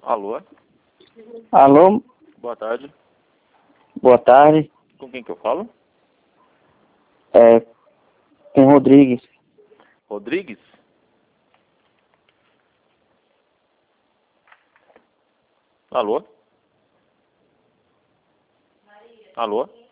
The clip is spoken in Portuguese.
Alô? Alô, Boa tarde. boa tarde. Com quem que eu falo? Com Rodrigues. Rodrigues? Alô? Alô?